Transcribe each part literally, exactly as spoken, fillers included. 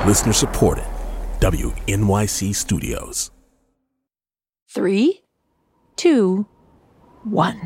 Listener supported. W N Y C Studios. Three, two, one.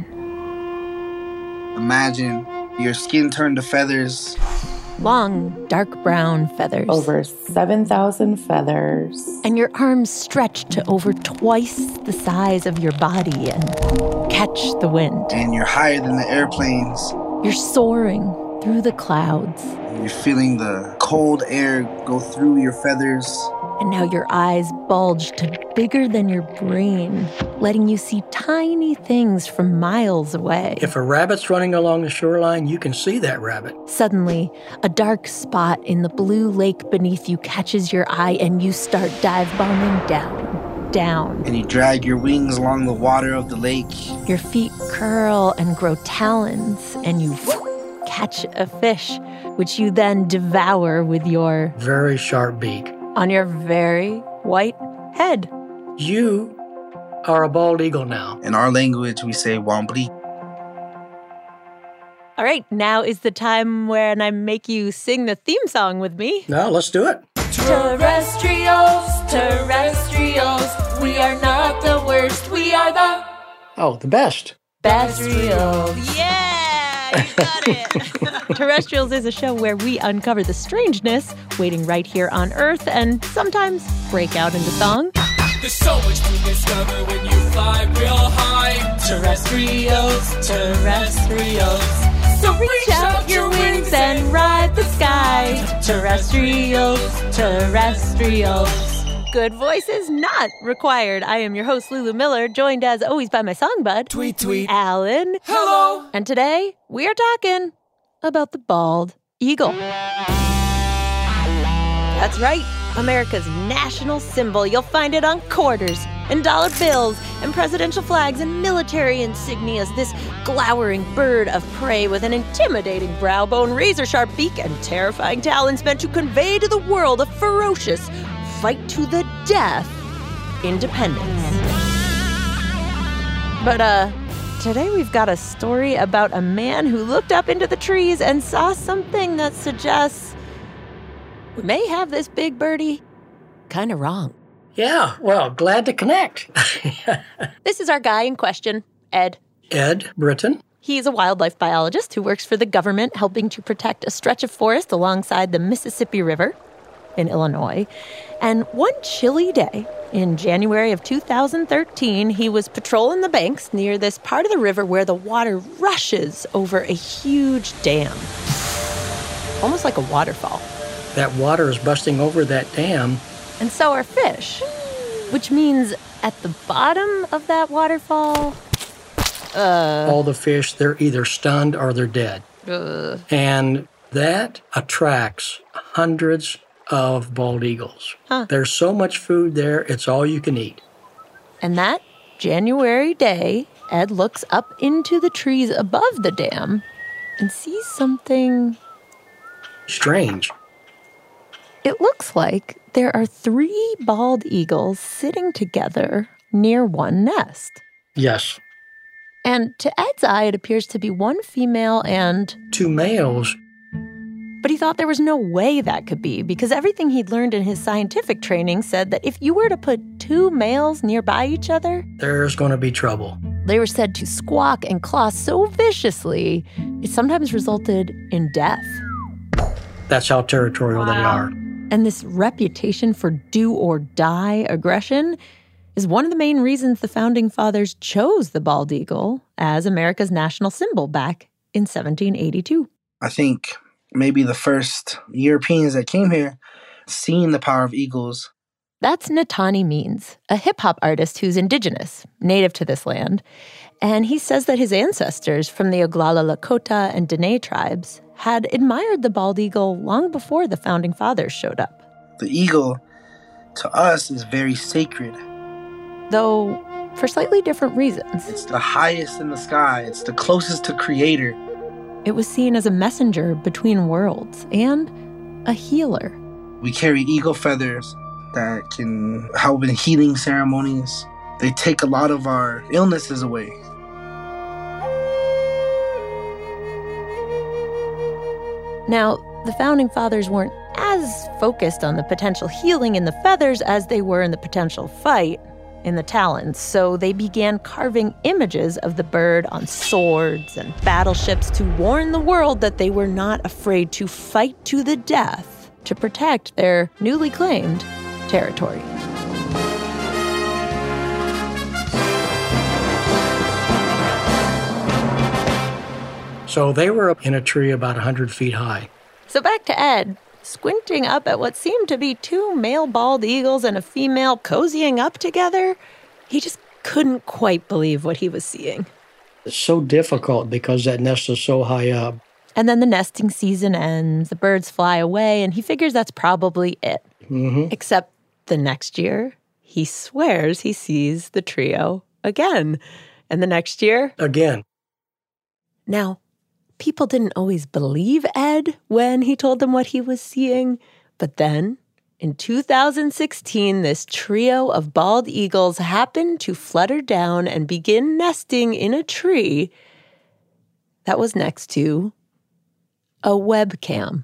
Imagine your skin turned to feathers. Long, dark brown feathers. Over seven thousand feathers. And your arms stretch to over twice the size of your body and catch the wind. And you're higher than the airplanes. You're soaring through the clouds. You're feeling the cold air go through your feathers. And now your eyes bulge to bigger than your brain, letting you see tiny things from miles away. If a rabbit's running along the shoreline, you can see that rabbit. Suddenly, a dark spot in the blue lake beneath you catches your eye and you start dive bombing down, down. And you drag your wings along the water of the lake. Your feet curl and grow talons, and you whoop, catch a fish, which you then devour with your very sharp beak. On your very white head. You are a bald eagle now. In our language, we say Wambri. All right, now is the time when I make you sing the theme song with me. No, let's do it. Terrestrials, terrestrials, we are not the worst, we are the... Oh, the best. Terrestrials. Yeah! You got it. Terrestrials is a show where we uncover the strangeness waiting right here on Earth and sometimes break out into song. There's so much to discover when you fly real high. Terrestrials, terrestrials. So reach out your wings and ride the sky. Terrestrials, terrestrials. Good voice is not required. I am your host, Lulu Miller, joined as always by my song bud, Tweet, tweet. Alan. Hello. And today, we are talking about the bald eagle. That's right, America's national symbol. You'll find it on quarters and dollar bills and presidential flags and military insignias. This glowering bird of prey with an intimidating brow bone, razor-sharp beak, and terrifying talons meant to convey to the world a ferocious fight to the death, independence. But, uh, today we've got a story about a man who looked up into the trees and saw something that suggests we may have this big birdie kind of wrong. Yeah, well, glad to connect. This is our guy in question, Ed. Ed Britton. He's a wildlife biologist who works for the government helping to protect a stretch of forest alongside the Mississippi River in Illinois. And one chilly day in January of two thousand thirteen, he was patrolling the banks near this part of the river where the water rushes over a huge dam. Almost like a waterfall. That water is busting over that dam. And so are fish. Which means at the bottom of that waterfall, uh... all the fish, they're either stunned or they're dead. Uh, and that attracts hundreds of bald eagles. Huh. There's so much food there, it's all you can eat. And that January day, Ed looks up into the trees above the dam and sees something strange. It looks like there are three bald eagles sitting together near one nest. Yes. And to Ed's eye, it appears to be one female and two males. But he thought there was no way that could be because everything he'd learned in his scientific training said that if you were to put two males nearby each other, there's going to be trouble. They were said to squawk and claw so viciously, it sometimes resulted in death. That's how territorial wow. they are. And this reputation for do-or-die aggression is one of the main reasons the Founding Fathers chose the bald eagle as America's national symbol back in seventeen eighty-two. I think maybe the first Europeans that came here seeing the power of eagles. That's Natani Means, a hip-hop artist who's indigenous, native to this land. And he says that his ancestors from the Oglala Lakota and Dene tribes had admired the bald eagle long before the Founding Fathers showed up. The eagle, to us, is very sacred. Though for slightly different reasons. It's the highest in the sky. It's the closest to Creator. It was seen as a messenger between worlds and a healer. We carry eagle feathers that can help in healing ceremonies. They take a lot of our illnesses away. Now, the Founding Fathers weren't as focused on the potential healing in the feathers as they were in the potential fight in the talons. So they began carving images of the bird on swords and battleships to warn the world that they were not afraid to fight to the death to protect their newly claimed territory. So they were up in a tree about one hundred feet high. So back to Ed, squinting up at what seemed to be two male bald eagles and a female cozying up together. He just couldn't quite believe what he was seeing. It's so difficult because that nest is so high up. And then the nesting season ends, the birds fly away, and he figures that's probably it. Mm-hmm. Except the next year, he swears he sees the trio again. And the next year? Again. Now, people didn't always believe Ed when he told them what he was seeing. But then, in two thousand sixteen, this trio of bald eagles happened to flutter down and begin nesting in a tree that was next to a webcam.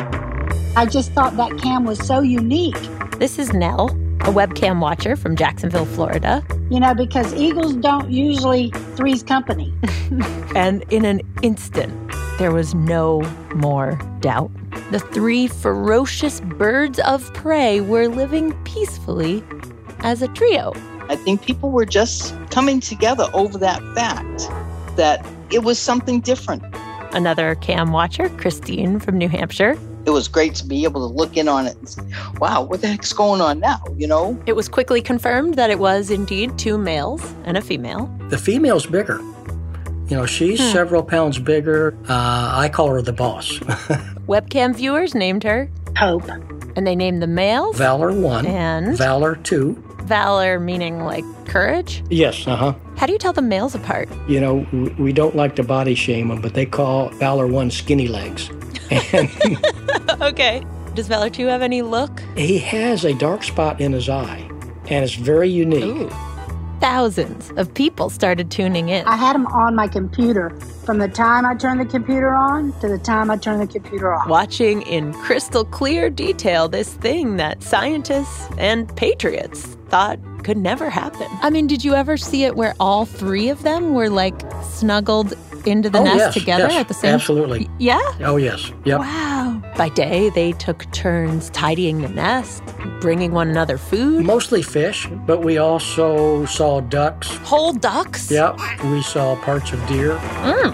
I just thought that cam was so unique. This is Nell, a webcam watcher from Jacksonville, Florida. You know, because eagles don't usually three's company. And in an instant, there was no more doubt. The three ferocious birds of prey were living peacefully as a trio. I think people were just coming together over that fact that it was something different. Another cam watcher, Christine from New Hampshire. It was great to be able to look in on it and say, wow, what the heck's going on now, you know? It was quickly confirmed that it was indeed two males and a female. The female's bigger. You know, she's hmm. several pounds bigger. Uh, I call her the boss. Webcam viewers named her Hope. And they named the males Valor one and Valor two. Valor meaning like courage? Yes, uh-huh. How do you tell the males apart? You know, we don't like to body shame them, but they call Valor one skinny legs. And okay. Does Valor two have any look? He has a dark spot in his eye, and it's very unique. Ooh. Thousands of people started tuning in. I had them on my computer from the time I turned the computer on to the time I turned the computer off. Watching in crystal clear detail this thing that scientists and patriots thought could never happen. I mean, did you ever see it where all three of them were like snuggled into the oh, nest yes, together yes, at the same absolutely. Yeah? Oh, yes. Yep. Wow. By day, they took turns tidying the nest, bringing one another food. Mostly fish, but we also saw ducks. Whole ducks? Yep. We saw parts of deer. Mm.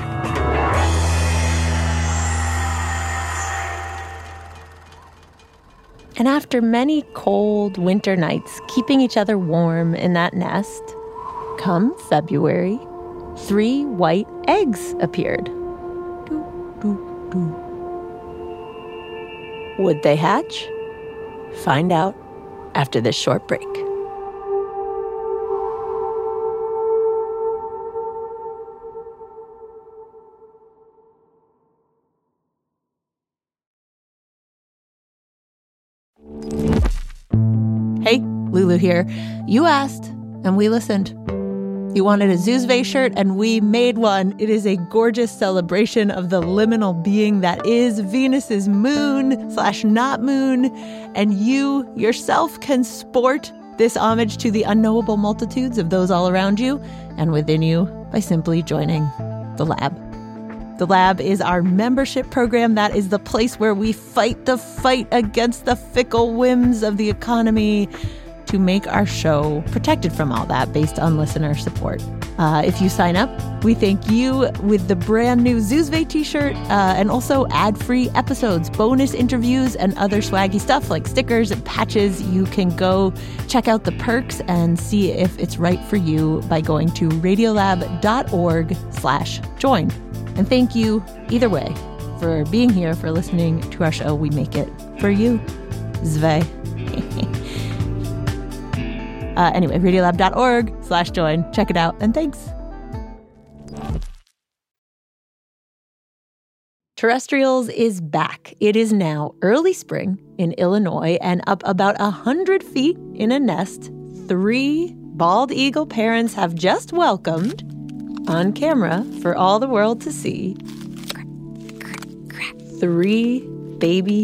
And after many cold winter nights keeping each other warm in that nest, come February, three white eggs appeared. Doo, doo, doo. Would they hatch? Find out after this short break. Hey, Lulu here. You asked, and we listened. You wanted a Zoozve shirt, and we made one. It is a gorgeous celebration of the liminal being that is Venus's moon slash not moon. And you yourself can sport this homage to the unknowable multitudes of those all around you and within you by simply joining the lab. The Lab is our membership program. That is the place where we fight the fight against the fickle whims of the economy to make our show protected from all that based on listener support. Uh, if you sign up, we thank you with the brand new Zoozve t-shirt uh, and also ad-free episodes, bonus interviews, and other swaggy stuff like stickers and patches. You can go check out the perks and see if it's right for you by going to radiolab.org slash join. And thank you, either way, for being here, for listening to our show. We make it for you. Zve. uh, anyway, radiolab.org slash join. Check it out, and thanks. Terrestrials is back. It is now early spring in Illinois, and up about one hundred feet in a nest, three bald eagle parents have just welcomed, on camera for all the world to see, three baby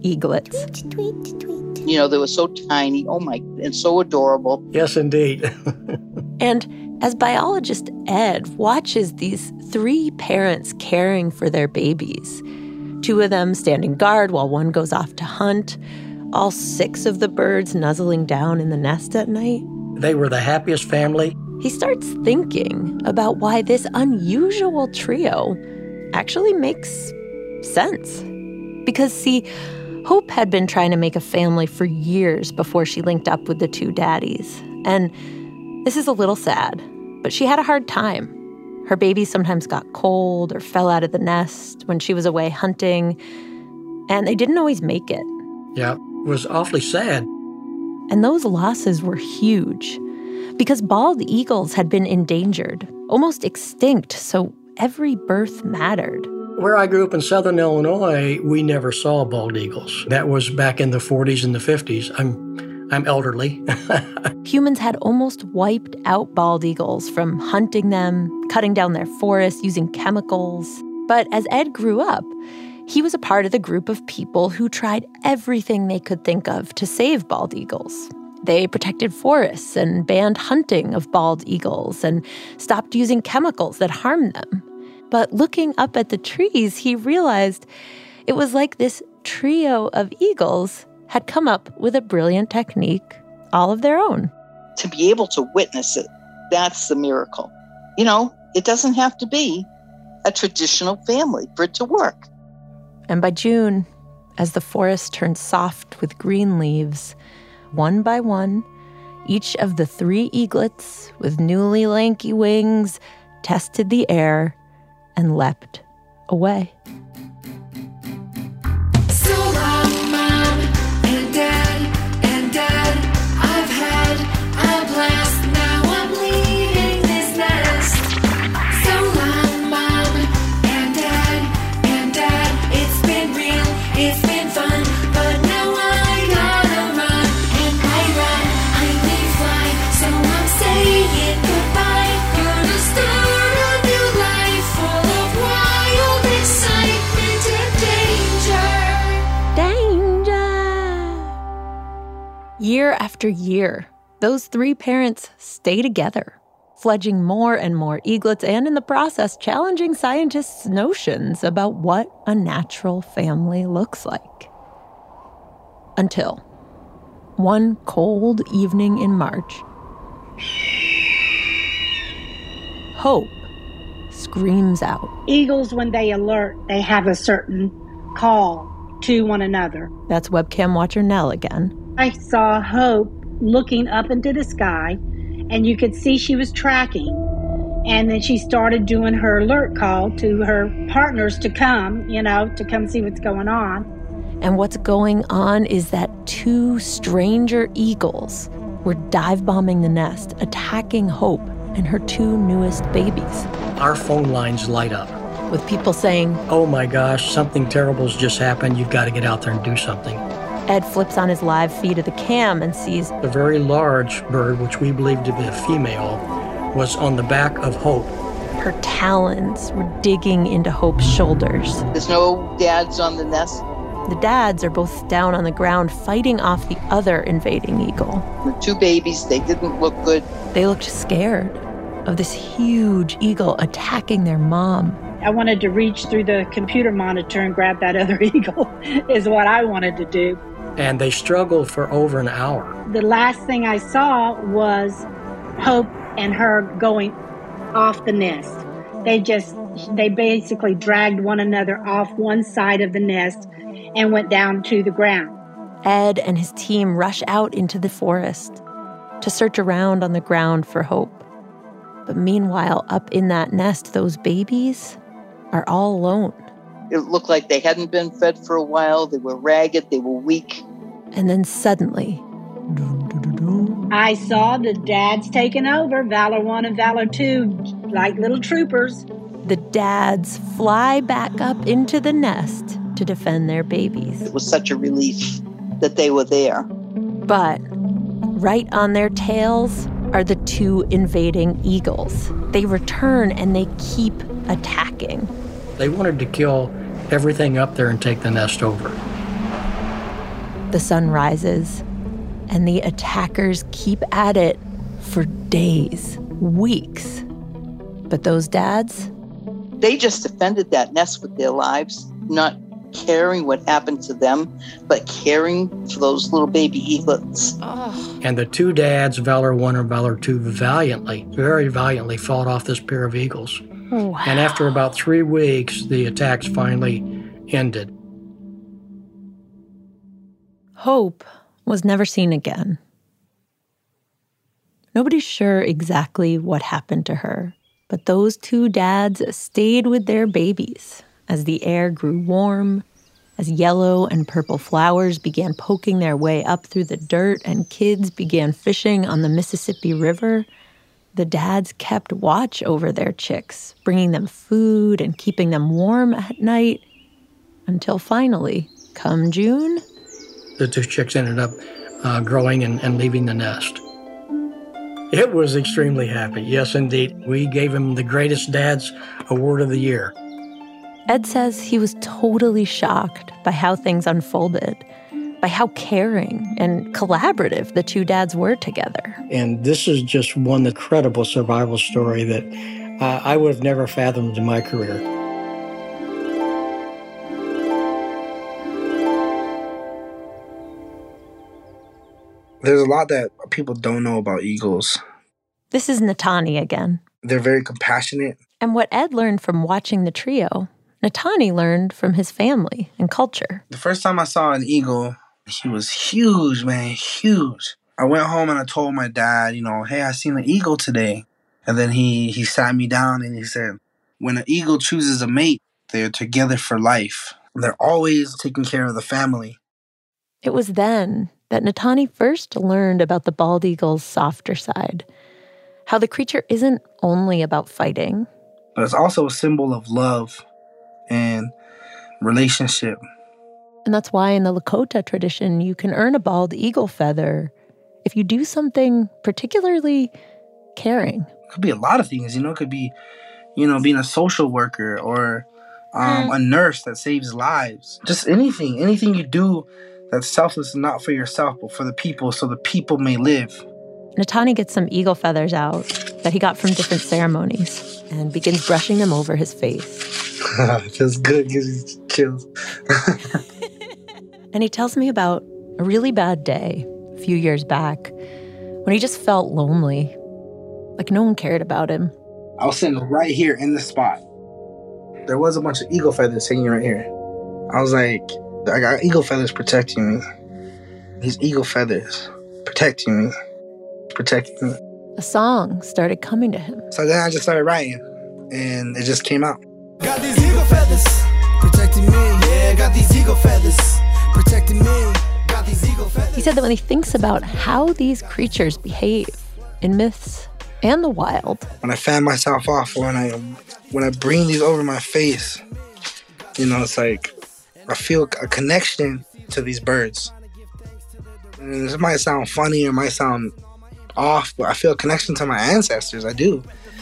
eaglets. You know, they were so tiny, oh my, and so adorable. Yes, indeed. And as biologist Ed watches these three parents caring for their babies, two of them standing guard while one goes off to hunt, all six of the birds nuzzling down in the nest at night. They were the happiest family. He starts thinking about why this unusual trio actually makes sense. Because, see, Hope had been trying to make a family for years before she linked up with the two daddies. And this is a little sad, but she had a hard time. Her babies sometimes got cold or fell out of the nest when she was away hunting, and they didn't always make it. Yeah, it was awfully sad. And those losses were huge because bald eagles had been endangered, almost extinct, so every birth mattered. Where I grew up in southern Illinois, we never saw bald eagles. That was back in the forties and the fifties. I'm I'm elderly. Humans had almost wiped out bald eagles from hunting them, cutting down their forests, using chemicals. But as Ed grew up, he was a part of the group of people who tried everything they could think of to save bald eagles. They protected forests and banned hunting of bald eagles and stopped using chemicals that harmed them. But looking up at the trees, he realized it was like this trio of eagles had come up with a brilliant technique all of their own. To be able to witness it, that's the miracle. You know, it doesn't have to be a traditional family for it to work. And by June, as the forest turned soft with green leaves, one by one, each of the three eaglets with newly lanky wings tested the air and leapt away. So long, Mom and Dad and Dad. I've had a blast. Now I'm leaving this nest. So long, Mom and Dad and Dad. It's been real, it's been fun, but now I gotta run. And I run, I may fly, so I'm saying goodbye. Gonna start a new life full of wild excitement and danger. Danger! Year after year, those three parents stay together, fledging more and more eaglets and, in the process, challenging scientists' notions about what a natural family looks like. Until one cold evening in March, Hope screams out. Eagles, when they alert, they have a certain call to one another. That's webcam watcher Nell again. I saw Hope looking up into the sky, and you could see she was tracking. And then she started doing her alert call to her partners to come, you know, to come see what's going on. And what's going on is that two stranger eagles were dive bombing the nest, attacking Hope and her two newest babies. Our phone lines light up. With people saying, Oh my gosh, something terrible's just happened. You've got to get out there and do something. Ed flips on his live feed of the cam and sees A very large bird, which we believe to be a female, was on the back of Hope. her talons were digging into Hope's shoulders. There's no dads on the nest. The dads are both down on the ground fighting off the other invading eagle. The two babies, they didn't look good. They looked scared of this huge eagle attacking their mom. I wanted to reach through the computer monitor and grab that other eagle, is what I wanted to do. And they struggled for over an hour. The last thing I saw was Hope and her going off the nest. They just, they basically dragged one another off one side of the nest and went down to the ground. Ed and his team rush out into the forest to search around on the ground for Hope. But meanwhile, up in that nest, those babies are all alone. It looked like they hadn't been fed for a while. They were ragged. They were weak. And then suddenly, I saw the dads taking over, Valor One and Valor Two, like little troopers. the dads fly back up into the nest to defend their babies. It was such a relief that they were there. But right on their tails are the two invading eagles. They return and they keep attacking. They wanted to kill everything up there and take the nest over. The sun rises, and the attackers keep at it for days, weeks. But those dads? They just defended that nest with their lives, not caring what happened to them, but caring for those little baby eaglets. Oh. And the two dads, Valor One and Valor Two, valiantly, very valiantly fought off this pair of eagles. Wow. And after about three weeks, the attacks finally ended. Hope was never seen again. Nobody's sure exactly what happened to her, but those two dads stayed with their babies as the air grew warm, as yellow and purple flowers began poking their way up through the dirt and kids began fishing on the Mississippi River. The dads kept watch over their chicks, bringing them food and keeping them warm at night, until finally, come June, the two chicks ended up uh, growing and, and leaving the nest. It was extremely happy. Yes, indeed. We gave him the Greatest Dads Award of the Year. Ed says he was totally shocked by how things unfolded, by how caring and collaborative the two dads were together. And this is just one incredible survival story that uh, I would have never fathomed in my career. There's a lot that people don't know about eagles. This is Natani again. They're very compassionate. And what Ed learned from watching the trio, Natani learned from his family and culture. The first time I saw an eagle, he was huge, man, huge. I went home and I told my dad, you know, hey, I seen an eagle today. And then he, he sat me down and he said, when an eagle chooses a mate, they're together for life. They're always taking care of the family. It was then that Natani first learned about the bald eagle's softer side, how the creature isn't only about fighting. But it's also a symbol of love and relationship. And that's why in the Lakota tradition, you can earn a bald eagle feather if you do something particularly caring. It could be a lot of things, you know, it could be, you know, being a social worker or um, mm. a nurse that saves lives. Just anything, anything you do that's selfless, not for yourself, but for the people, so the people may live. Natani gets some eagle feathers out that he got from different ceremonies and begins brushing them over his face. It feels good, gives you chills. And he tells me about a really bad day a few years back when he just felt lonely, like no one cared about him. I was sitting right here in the spot. There was a bunch of eagle feathers hanging right here. I was like, I got eagle feathers protecting me. These eagle feathers protecting me, protecting me. A song started coming to him. So then I just started writing, and it just came out. Got these eagle feathers protecting me. Yeah, got these eagle feathers protecting me. Got these eagle feathers. He said that when he thinks about how these creatures behave in myths and the wild, when I fan myself off, when I when I bring these over my face, you know, it's like I feel a connection to these birds. And this might sound funny or might sound off, but I feel a connection to my ancestors. I do.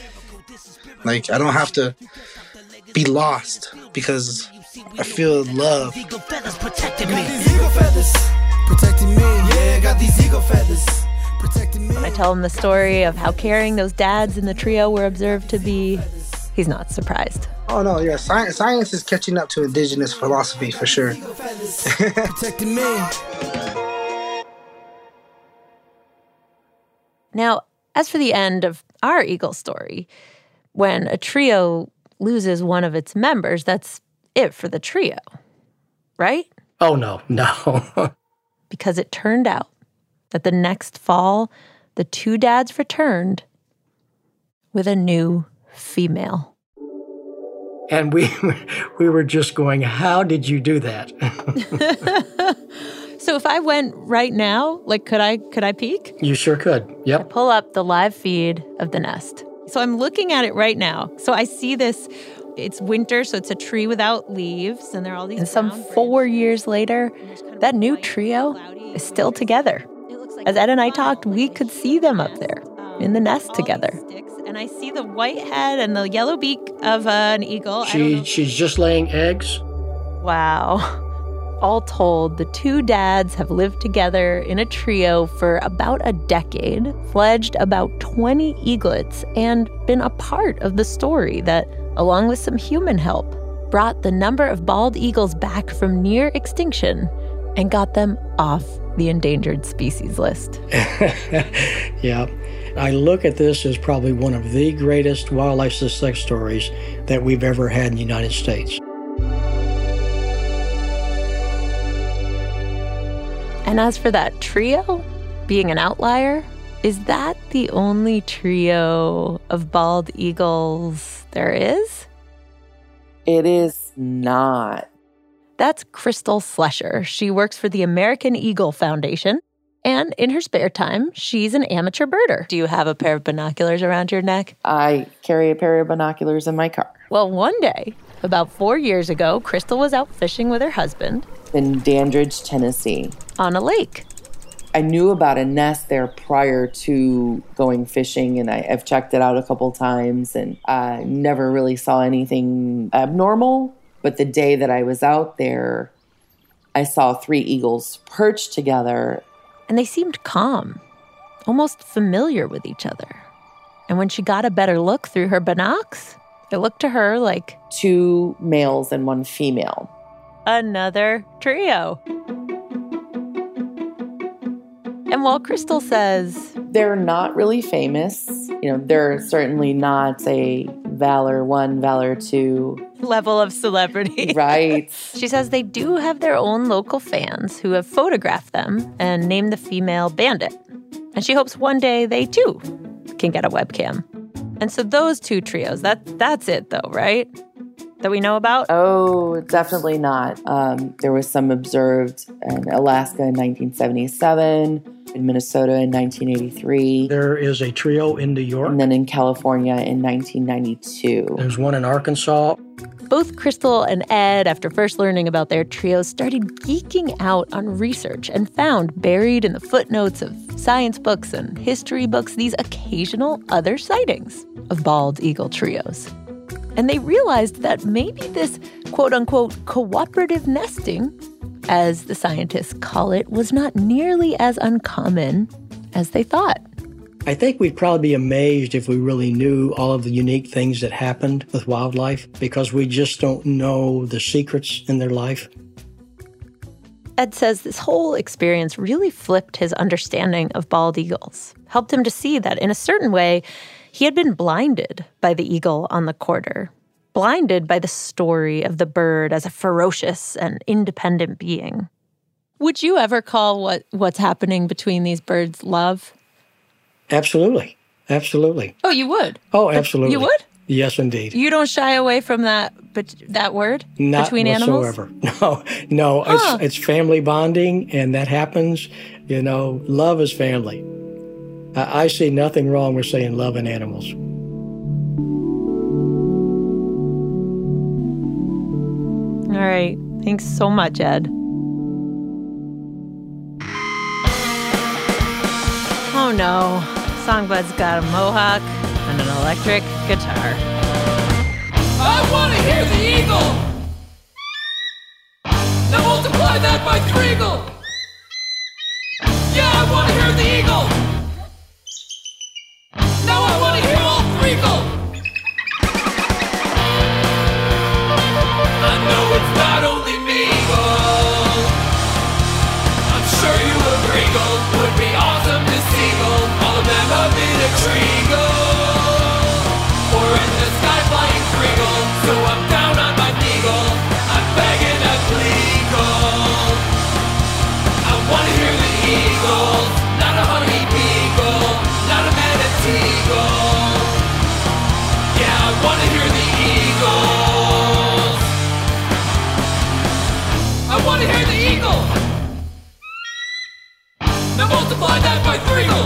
Like, I don't have to be lost because I feel love. Eagle feathers protecting me. Got these eagle feathers protecting me. Yeah, got these eagle feathers protecting me. When I tell him the story of how caring those dads in the trio were observed to be, he's not surprised. Oh, no, yeah, science, science is catching up to indigenous philosophy for sure. Protecting me. Now, as for the end of our eagle story, when a trio loses one of its members, that's it for the trio, right? Oh, no, no. Because it turned out that the next fall, the two dads returned with a new female. And we we were just going, how did you do that? So if I went right now, like, could I could I peek? You sure could, yep. I pull up the live feed of the nest. So I'm looking at it right now. So I see this, it's winter, so it's a tree without leaves, and there are all these. And some four years later, that new trio is still together. As Ed and I talked, we could see them up there in the nest together. And I see the white head and the yellow beak of uh, an eagle. She she's just laying eggs. Wow. All told, the two dads have lived together in a trio for about a decade, fledged about twenty eaglets, and been a part of the story that, along with some human help, brought the number of bald eagles back from near extinction and got them off the endangered species list. Yeah. I look at this as probably one of the greatest wildlife success stories that we've ever had in the United States. And as for that trio, being an outlier, is that the only trio of bald eagles there is? It is not. That's Crystal Slesher. She works for the American Eagle Foundation. And in her spare time, she's an amateur birder. Do you have a pair of binoculars around your neck? I carry a pair of binoculars in my car. Well, one day, about four years ago, Crystal was out fishing with her husband. In Dandridge, Tennessee. On a lake. I knew about a nest there prior to going fishing, and I, I've checked it out a couple times, and I never really saw anything abnormal. But the day that I was out there, I saw three eagles perched together. And they seemed calm, almost familiar with each other. And when she got a better look through her binocs, it looked to her like two males and one female. Another trio. And while Crystal says they're not really famous, you know, they're certainly not a Valor one, Valor two level of celebrity. Right. She says they do have their own local fans who have photographed them and named the female Bandit. And she hopes one day they, too, can get a webcam. And so those two trios, that that's it, though, right? That we know about? Oh, definitely not. Um, there was some observed in Alaska in nineteen seventy-seven, in Minnesota in nineteen eighty-three. There is a trio in New York. And then in California in nineteen ninety-two. There's one in Arkansas. Both Crystal and Ed, after first learning about their trios, started geeking out on research and found buried in the footnotes of science books and history books these occasional other sightings of bald eagle trios. And they realized that maybe this quote-unquote cooperative nesting, as the scientists call it, was not nearly as uncommon as they thought. I think we'd probably be amazed if we really knew all of the unique things that happened with wildlife, because we just don't know the secrets in their life. Ed says this whole experience really flipped his understanding of bald eagles, helped him to see that in a certain way, he had been blinded by the eagle on the quarter, blinded by the story of the bird as a ferocious and independent being. Would you ever call what, what's happening between these birds love? Absolutely. Absolutely. Oh, you would? Oh, absolutely. You would? Yes, indeed. You don't shy away from that but that word Not between whatsoever. animals? No, no. Huh. It's, it's family bonding, and that happens. You know, love is family. I, I see nothing wrong with saying love in animals. All right. Thanks so much, Ed. Oh, no. Songbud's got a mohawk and an electric guitar. I want to hear the eagle. Now multiply that by threegle. Yeah, I want to hear the eagle. Now I want to hear all threegle. I know it's not only me, Eagle. I'm sure you agree, Eagle. Would be awesome to see, Eagle. All of them up in a tree, Eagle. Or in the sky flying threegle. So I'm down on my eagle. I'm begging a Eagle. I want to hear the eagles. Not a honey beagle. Not a manatee eagle. Yeah, I want to hear the eagles. I want to hear the eagle. Now multiply that by threegle.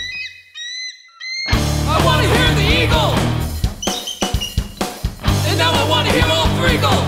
I want to hear the eagle. And now I want to hear all threegle.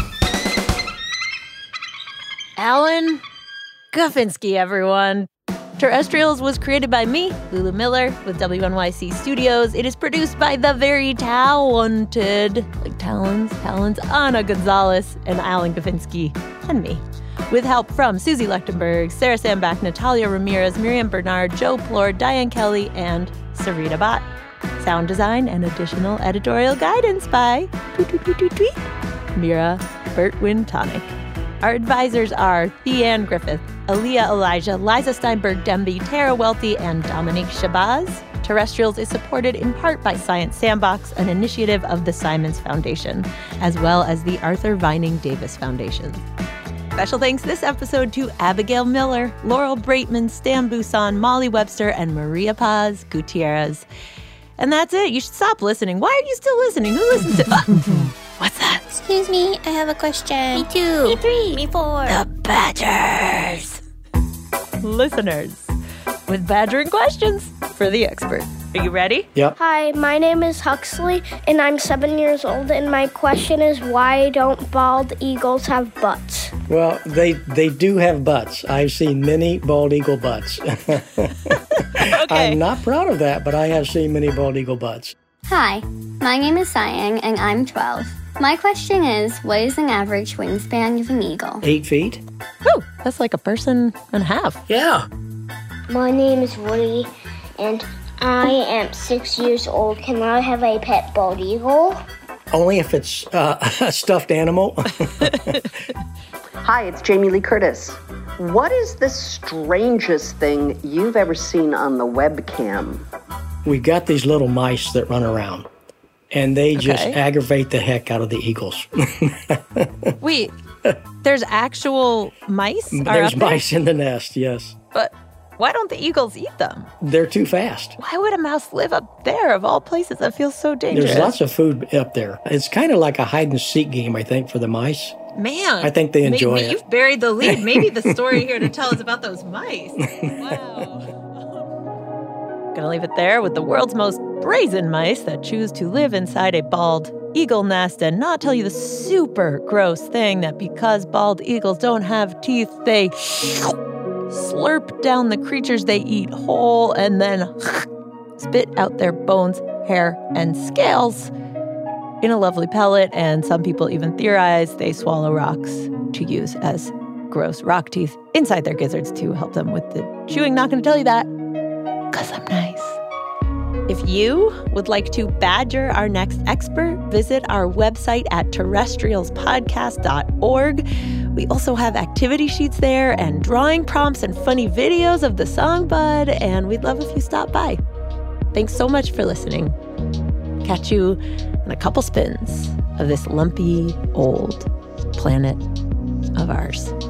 Alan Guffinski, everyone. Terrestrials was created by me, Lulu Miller, with W N Y C Studios. It is produced by the very talented, like talons, talons, Ana Gonzalez and Alan Gavinsky, and me. With help from Susie Lechtenberg, Sarah Sandbach, Natalia Ramirez, Miriam Bernard, Joe Plord, Diane Kelly, and Sarita Bott. Sound design and additional editorial guidance by tweet, tweet, tweet, tweet, tweet, Mira Bertwin-Tonic. Our advisors are Theanne Griffith, Aaliyah Elijah, Liza Steinberg-Demby, Tara Welty, and Dominique Shabazz. Terrestrials is supported in part by Science Sandbox, an initiative of the Simons Foundation, as well as the Arthur Vining Davis Foundation. Special thanks this episode to Abigail Miller, Laurel Braitman, Stan Busan, Molly Webster, and Maria Paz Gutierrez. And that's it. You should stop listening. Why are you still listening? Who listens to... Oh, what's that? Excuse me, I have a question. Me two. Me three. Me four. The Badgers. Listeners, with badgering questions for the expert. Are you ready? Yep. Hi, my name is Huxley, and I'm seven years old, and my question is, why don't bald eagles have butts? Well, they they do have butts. I've seen many bald eagle butts. Okay. I'm not proud of that, but I have seen many bald eagle butts. Hi, my name is Sayang, and I'm twelve. My question is, what is an average wingspan of an eagle? Eight feet. Oh, that's like a person and a half. Yeah. My name is Woody, and I am six years old. Can I have a pet bald eagle? Only if it's uh, a stuffed animal. Hi, it's Jamie Lee Curtis. What is the strangest thing you've ever seen on the webcam? We got these little mice that run around, and they just Okay. aggravate the heck out of the eagles. Wait, there's actual mice? are There's up there? mice in the nest, yes. But why don't the eagles eat them? They're too fast. Why would a mouse live up there of all places? That feels so dangerous. There's lots of food up there. It's kind of like a hide-and-seek game, I think, for the mice. Man. I think they enjoy maybe it. You've buried the lead. Maybe the story here to tell is about those mice. Wow. Gonna leave it there with the world's most brazen mice that choose to live inside a bald eagle nest and not tell you the super gross thing that because bald eagles don't have teeth, they slurp down the creatures they eat whole and then spit out their bones, hair, and scales in a lovely pellet, and some people even theorize they swallow rocks to use as gross rock teeth inside their gizzards to help them with the chewing. Not going to tell you that, because I'm nice. If you would like to badger our next expert, visit our website at terrestrials podcast dot org. We also have activity sheets there and drawing prompts and funny videos of the song Bud, and we'd love if you stop by. Thanks so much for listening. Catch you in a couple spins of this lumpy, old planet of ours.